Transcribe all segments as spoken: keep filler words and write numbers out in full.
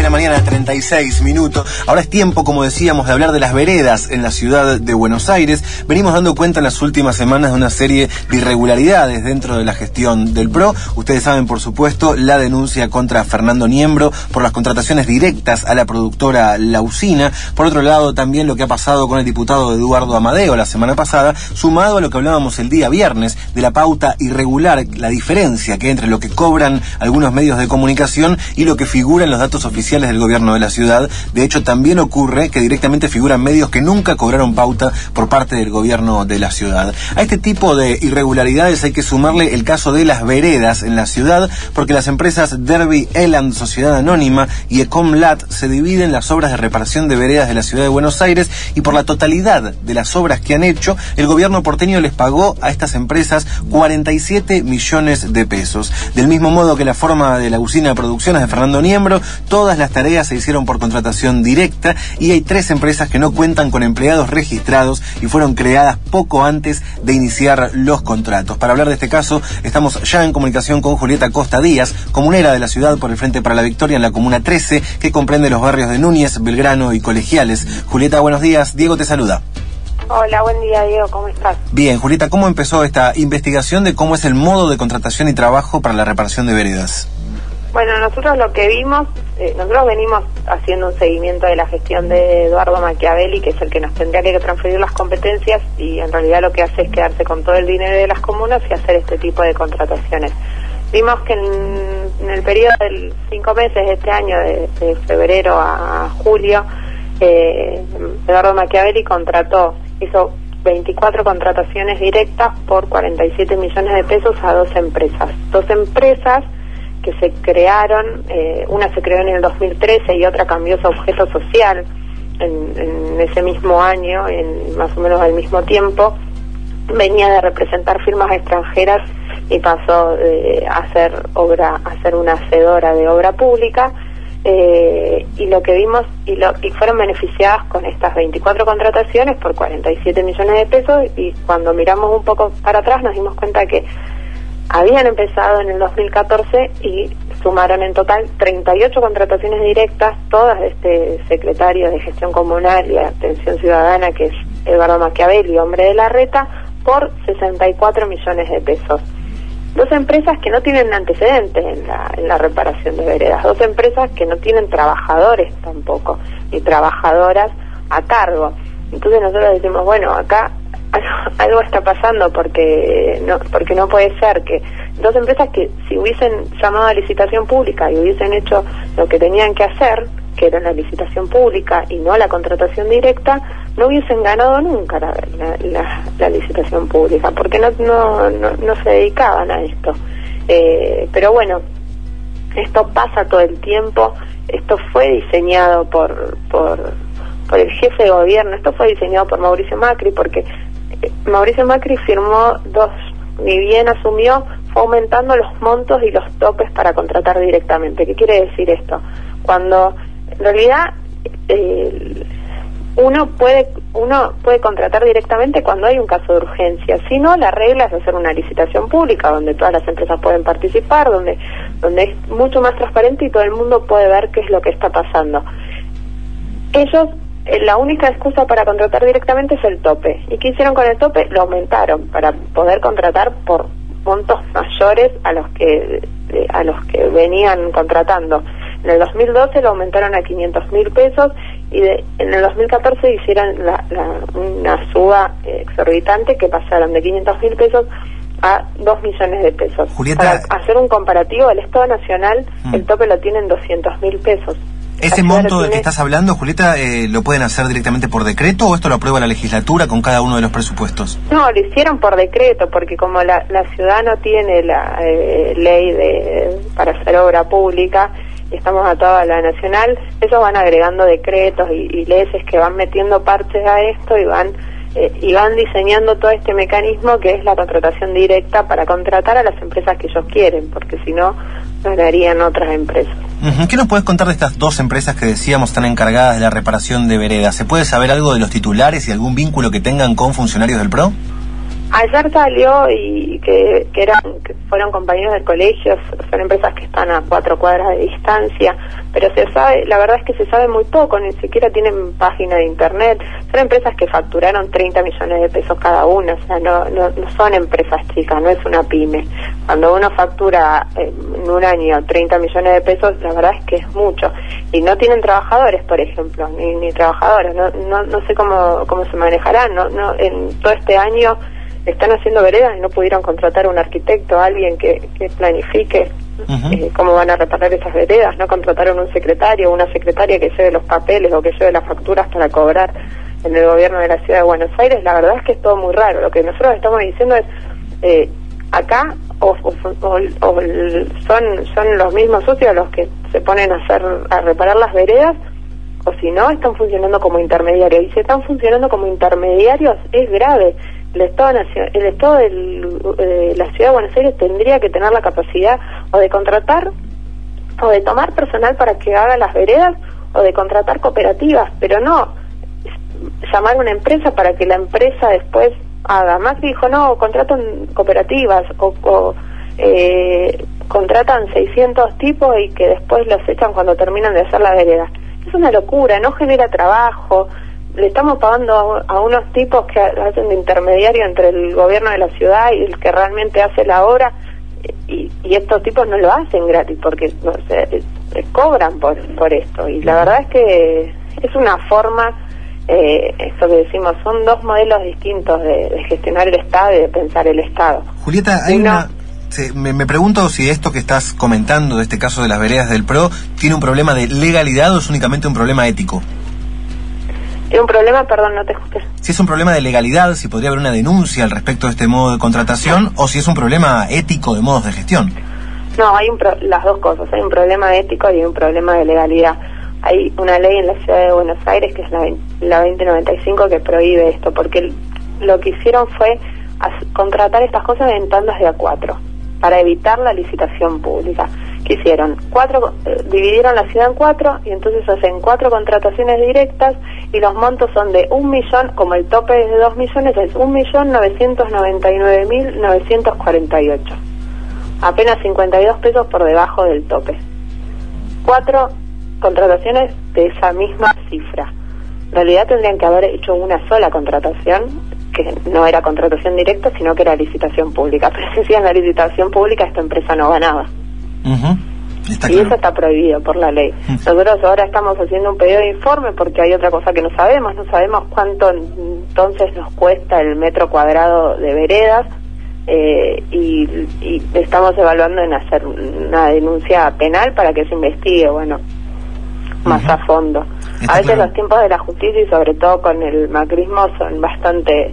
la mañana, treinta y seis minutos. Ahora es tiempo, como decíamos, de hablar de las veredas en la ciudad de Buenos Aires. Venimos dando cuenta en las últimas semanas de una serie de irregularidades dentro de la gestión del PRO. Ustedes saben, por supuesto, la denuncia contra Fernando Niembro por las contrataciones directas a la productora La Usina. Por otro lado, también lo que ha pasado con el diputado Eduardo Amadeo la semana pasada, sumado a lo que hablábamos el día viernes de la pauta irregular, la diferencia que hay entre lo que cobran algunos medios de comunicación y lo que figura en los datos oficiales del gobierno de la ciudad. De hecho, también ocurre que directamente figuran medios que nunca cobraron pauta por parte del gobierno de la ciudad. A este tipo de irregularidades hay que sumarle el caso de las veredas en la ciudad, porque las empresas Derby Eland, Sociedad Anónima, y Ecomlat se dividen las obras de reparación de veredas de la ciudad de Buenos Aires, y por la totalidad de las obras que han hecho, el gobierno porteño les pagó a estas empresas cuarenta y siete millones de pesos. Del mismo modo que la forma de la usina de producciones de Fernando Niembro, todas las tareas se hicieron por contratación directa, y hay tres empresas que no cuentan con empleados registrados y fueron creadas poco antes de iniciar los contratos. Para hablar de este caso, estamos ya en comunicación con Julieta Costa Díaz, comunera de la ciudad por el Frente para la Victoria en la Comuna trece, que comprende los barrios de Núñez, Belgrano y Colegiales. Julieta, buenos días. Diego te saluda. Hola, buen día, Diego, ¿cómo estás? Bien, Julieta, ¿cómo empezó esta investigación de cómo es el modo de contratación y trabajo para la reparación de veredas? Bueno, nosotros lo que vimos, eh, nosotros venimos haciendo un seguimiento de la gestión de Eduardo Machiavelli, que es el que nos tendría que transferir las competencias, y en realidad lo que hace es quedarse con todo el dinero de las comunas y hacer este tipo de contrataciones. Vimos que en, en el periodo de cinco meses de este año, de, de febrero a julio, eh, Eduardo Machiavelli contrató, hizo veinticuatro contrataciones directas por cuarenta y siete millones de pesos a dos empresas. Dos empresas que se crearon, eh, una se creó en el dos mil trece y otra cambió su objeto social en, en ese mismo año, en más o menos al mismo tiempo. Venía de representar firmas extranjeras y pasó eh, a hacer obra, a ser una hacedora de obra pública. Eh, y lo que vimos, y, lo, y fueron beneficiadas con estas veinticuatro contrataciones por cuarenta y siete millones de pesos, y cuando miramos un poco para atrás nos dimos cuenta que habían empezado en el dos mil catorce y sumaron en total treinta y ocho contrataciones directas, todas de este secretario de Gestión Comunal y Atención Ciudadana, que es Eduardo Machiavelli, hombre de la reta, por sesenta y cuatro millones de pesos. Dos empresas que no tienen antecedentes en la, en la reparación de veredas, dos empresas que no tienen trabajadores tampoco, ni trabajadoras a cargo. Entonces nosotros decimos, bueno, acá algo está pasando, porque no, porque no puede ser que dos empresas que, si hubiesen llamado a licitación pública y hubiesen hecho lo que tenían que hacer, que era la licitación pública y no la contratación directa, no hubiesen ganado nunca la, la, la, la licitación pública, porque no, no, no, no se dedicaban a esto. Eh, pero bueno, esto pasa todo el tiempo. Esto fue diseñado por, por, por el jefe de gobierno, esto fue diseñado por Mauricio Macri, porque Mauricio Macri firmó dos, ni bien asumió, fue aumentando los montos y los topes para contratar directamente. ¿Qué quiere decir esto? Cuando en realidad eh, uno puede uno puede contratar directamente cuando hay un caso de urgencia. Si no, la regla es hacer una licitación pública donde todas las empresas pueden participar, donde donde es mucho más transparente y todo el mundo puede ver qué es lo que está pasando. Ellos, la única excusa para contratar directamente es el tope. ¿Y qué hicieron con el tope? Lo aumentaron para poder contratar por montos mayores a los que a los que venían contratando. En el dos mil doce lo aumentaron a quinientos mil pesos, y de, en el dos mil catorce hicieron la, la, una suba exorbitante que pasaron de quinientos mil pesos a dos millones de pesos. Julieta, para hacer un comparativo, el Estado Nacional mm. el tope lo tiene en doscientos mil pesos. ¿Ese monto del que estás hablando, Julieta, eh, lo pueden hacer directamente por decreto o esto lo aprueba la legislatura con cada uno de los presupuestos? No, lo hicieron por decreto, porque como la, la ciudad no tiene la eh, ley de para hacer obra pública y estamos atados a la nacional, ellos van agregando decretos y, y leyes que van metiendo parches a esto y van eh, y van diseñando todo este mecanismo que es la contratación directa para contratar a las empresas que ellos quieren, porque si no, ganarían otras empresas. Uh-huh. ¿Qué nos puedes contar de estas dos empresas que decíamos están encargadas de la reparación de veredas? ¿Se puede saber algo de los titulares y algún vínculo que tengan con funcionarios del PRO? Ayer salió y que, que eran que fueron compañeros del colegio, son empresas que están a cuatro cuadras de distancia, pero se sabe, la verdad es que se sabe muy poco, ni siquiera tienen página de internet, son empresas que facturaron treinta millones de pesos cada una, o sea, no, no, no son empresas chicas, no es una pyme. Cuando uno factura en un año treinta millones de pesos, la verdad es que es mucho, y no tienen trabajadores, por ejemplo, ni, ni trabajadoras, no, no, no sé cómo, cómo se manejarán, no, no, en todo este año están haciendo veredas y no pudieron contratar a un arquitecto, a alguien que, que planifique uh-huh. eh, cómo van a reparar esas veredas, no contrataron un secretario o una secretaria que lleve los papeles o que lleve las facturas para cobrar en el gobierno de la ciudad de Buenos Aires. La verdad es que es todo muy raro. Lo que nosotros estamos diciendo es, eh, acá o, o, o, o son, son los mismos socios los que se ponen a hacer a reparar las veredas, o si no, están funcionando como intermediarios. Y si están funcionando como intermediarios, es grave. El Estado, el Estado de eh, la Ciudad de Buenos Aires tendría que tener la capacidad o de contratar o de tomar personal para que haga las veredas o de contratar cooperativas, pero no llamar a una empresa para que la empresa después haga. Macri dijo, no, contratan cooperativas o, o eh, contratan seiscientos tipos y que después los echan cuando terminan de hacer las veredas. Es una locura, no genera trabajo. Le estamos pagando a unos tipos que hacen de intermediario entre el gobierno de la ciudad y el que realmente hace la obra, y, y estos tipos no lo hacen gratis porque no sé, cobran por, por esto, y la verdad es que es una forma, eh, esto que decimos, son dos modelos distintos de, de gestionar el Estado y de pensar el Estado. Julieta, hay Uno, una... Sí, me, me pregunto si esto que estás comentando de este caso de las veredas del P R O tiene un problema de legalidad o es únicamente un problema ético. ¿Tiene un problema? Perdón, no te escuché. Si es un problema de legalidad, si podría haber una denuncia al respecto de este modo de contratación, o si es un problema ético de modos de gestión. No, hay un pro, las dos cosas. Hay un problema ético y un problema de legalidad. Hay una ley en la ciudad de Buenos Aires, que es la, la veinte noventa y cinco, que prohíbe esto, porque lo que hicieron fue contratar estas cosas en tandas de a cuatro, para evitar la licitación pública. ¿Qué hicieron? Cuatro, eh, dividieron la ciudad en cuatro y entonces hacen cuatro contrataciones directas y los montos son de un millón, como el tope es de dos millones, es un millón novecientos noventa y nueve mil novecientos cuarenta y ocho. Apenas cincuenta y dos pesos por debajo del tope. Cuatro contrataciones de esa misma cifra. En realidad tendrían que haber hecho una sola contratación, que no era contratación directa, sino que era licitación pública. Pero si hacían la licitación pública, esta empresa no ganaba. Uh-huh. Está y claro. Eso está prohibido por la ley. Uh-huh. Nosotros ahora estamos haciendo un pedido de informe porque hay otra cosa que no sabemos. No sabemos cuánto entonces nos cuesta el metro cuadrado de veredas, eh, y, y estamos evaluando en hacer una denuncia penal para que se investigue, bueno, más uh-huh. a fondo. Está a veces claro. Los tiempos de la justicia, y sobre todo con el macrismo, son bastante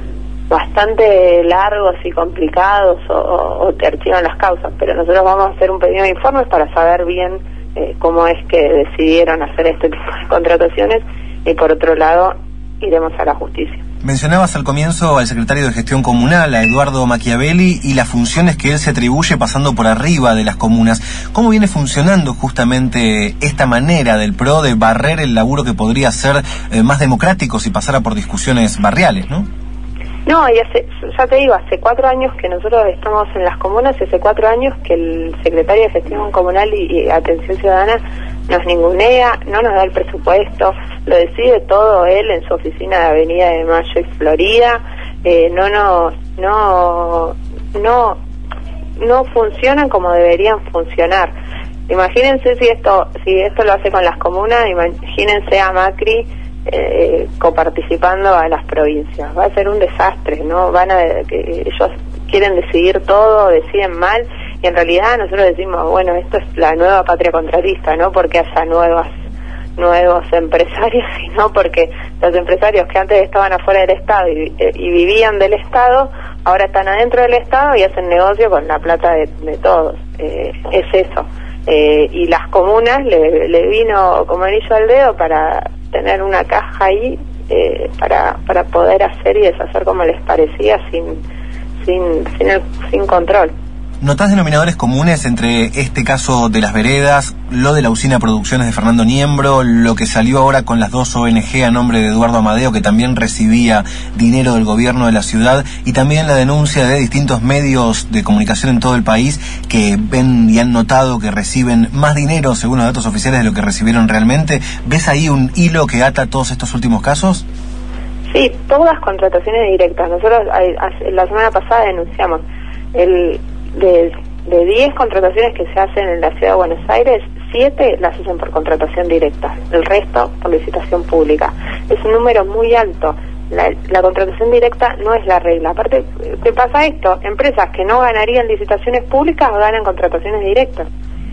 bastante largos y complicados, o, o, o te archivan las causas, pero nosotros vamos a hacer un pedido de informes para saber bien eh, cómo es que decidieron hacer este tipo de contrataciones, y por otro lado iremos a la justicia. Mencionabas al comienzo al secretario de Gestión Comunal, a Eduardo Machiavelli, y las funciones que él se atribuye pasando por arriba de las comunas. ¿Cómo viene funcionando justamente esta manera del P R O de barrer el laburo que podría ser eh, más democrático si pasara por discusiones barriales, no? No, y hace, ya te digo, hace cuatro años que nosotros estamos en las comunas, y hace cuatro años que el secretario de Gestión Comunal y, y Atención Ciudadana nos ningunea, no nos da el presupuesto, lo decide todo él en su oficina de Avenida de Mayo y Florida, eh, no nos, no, no, no funcionan como deberían funcionar. Imagínense si esto, si esto lo hace con las comunas, imagínense a Macri Eh, coparticipando a las provincias. Va a ser un desastre, ¿no? Van a que ellos quieren decidir todo, deciden mal, y en realidad nosotros decimos, bueno, esto es la nueva patria contratista, no porque haya nuevas nuevos empresarios, sino porque los empresarios que antes estaban afuera del Estado y, y vivían del Estado, ahora están adentro del Estado y hacen negocio con la plata de, de todos. Eh, es eso. Eh, y las comunas le, le vino como anillo al dedo para tener una caja ahí, eh, para para poder hacer y deshacer como les parecía, sin sin sin, el, sin control. ¿Notás denominadores comunes entre este caso de las veredas, lo de la usina Producciones de Fernando Niembro, lo que salió ahora con las dos O N G a nombre de Eduardo Amadeo, que también recibía dinero del gobierno de la ciudad, y también la denuncia de distintos medios de comunicación en todo el país que ven y han notado que reciben más dinero, según los datos oficiales, de lo que recibieron realmente? ¿Ves ahí un hilo que ata todos estos últimos casos? Sí, todas contrataciones directas. Nosotros la semana pasada denunciamos el de de diez contrataciones que se hacen en la ciudad de Buenos Aires, siete las hacen por contratación directa, el resto por licitación pública. Es un número muy alto. La, la contratación directa no es la regla. Aparte, ¿qué pasa esto? Empresas que no ganarían licitaciones públicas ganan contrataciones directas.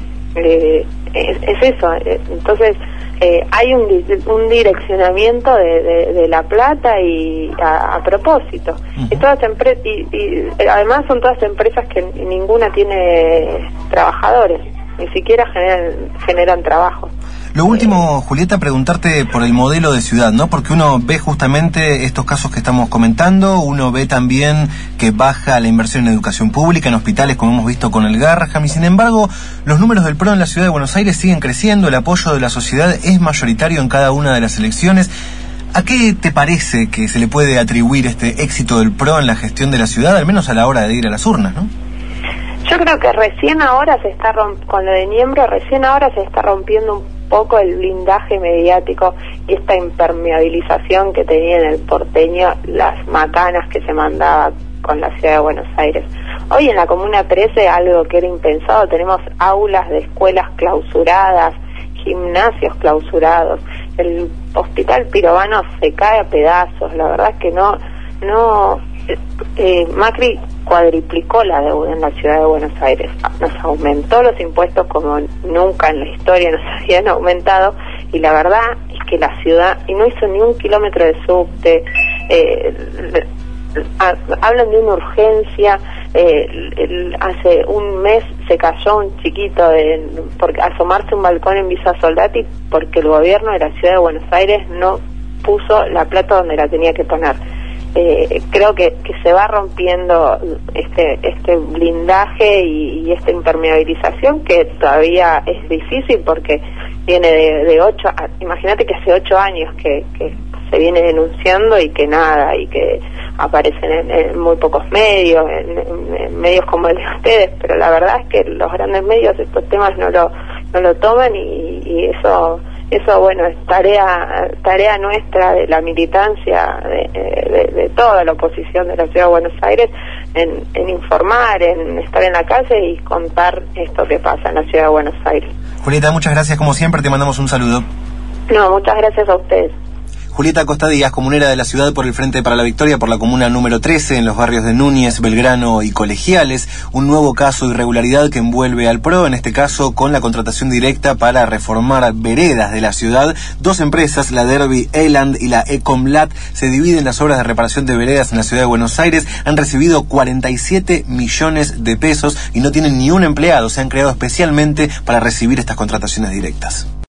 Eh, es, es eso. Entonces, eh, hay un, un direccionamiento de, de, de la plata y a, a propósito. Uh-huh. Y todas empre- y, y además son todas empresas que ninguna tiene trabajadores, ni siquiera generan, generan trabajo. Lo último, Julieta, preguntarte por el modelo de ciudad, ¿no? Porque uno ve justamente estos casos que estamos comentando, uno ve también que baja la inversión en educación pública, en hospitales, como hemos visto con el Garrahan, y sin embargo, los números del P R O en la ciudad de Buenos Aires siguen creciendo, el apoyo de la sociedad es mayoritario en cada una de las elecciones. ¿A qué te parece que se le puede atribuir este éxito del P R O en la gestión de la ciudad, al menos a la hora de ir a las urnas, ¿no? Yo creo que recién ahora se está romp- con lo de Niembro, recién ahora se está rompiendo un poco el blindaje mediático y esta impermeabilización que tenía en el porteño, las macanas que se mandaba con la ciudad de Buenos Aires. Hoy en la Comuna trece, algo que era impensado, tenemos aulas de escuelas clausuradas, gimnasios clausurados, el hospital Pirovano se cae a pedazos. La verdad es que no, no, eh, Macri cuadriplicó la deuda en la ciudad de Buenos Aires, nos aumentó los impuestos como nunca en la historia nos habían aumentado, y la verdad es que la ciudad, y no hizo ni un kilómetro de subte, eh, hablan de una urgencia, eh, el, hace un mes se cayó un chiquito de, porque asomarse un balcón en Villa Soldati porque el gobierno de la ciudad de Buenos Aires no puso la plata donde la tenía que poner. Eh, creo que, que se va rompiendo este este blindaje y, y esta impermeabilización, que todavía es difícil porque viene de, de ocho, imagínate que hace ocho años que, que se viene denunciando y que nada, y que aparecen en, en muy pocos medios, en, en, en medios como el de ustedes, pero la verdad es que los grandes medios estos temas no lo no lo toman y, y eso Eso, bueno, es tarea tarea nuestra de la militancia, de, de, de toda la oposición de la Ciudad de Buenos Aires, en, en informar, en estar en la calle y contar esto que pasa en la Ciudad de Buenos Aires. Julieta, muchas gracias como siempre, te mandamos un saludo. No, muchas gracias a ustedes. Julieta Acosta Díaz, comunera de la ciudad por el Frente para la Victoria, por la comuna número trece, en los barrios de Núñez, Belgrano y Colegiales. Un nuevo caso de irregularidad que envuelve al P R O, en este caso con la contratación directa para reformar veredas de la ciudad. Dos empresas, la Derby Eland y la Ecomlat, se dividen las obras de reparación de veredas en la ciudad de Buenos Aires. Han recibido cuarenta y siete millones de pesos y no tienen ni un empleado. Se han creado especialmente para recibir estas contrataciones directas.